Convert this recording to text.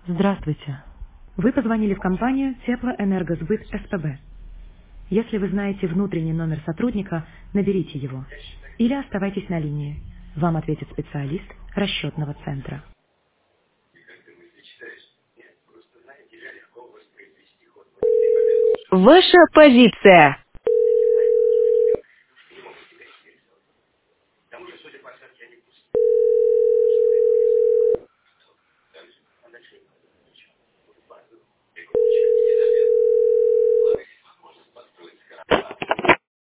Здравствуйте. Вы позвонили в компанию Теплоэнергосбыт СПБ. Если вы знаете внутренний номер сотрудника, наберите его. Или оставайтесь на линии. Вам ответит специалист расчетного центра. Ваша позиция.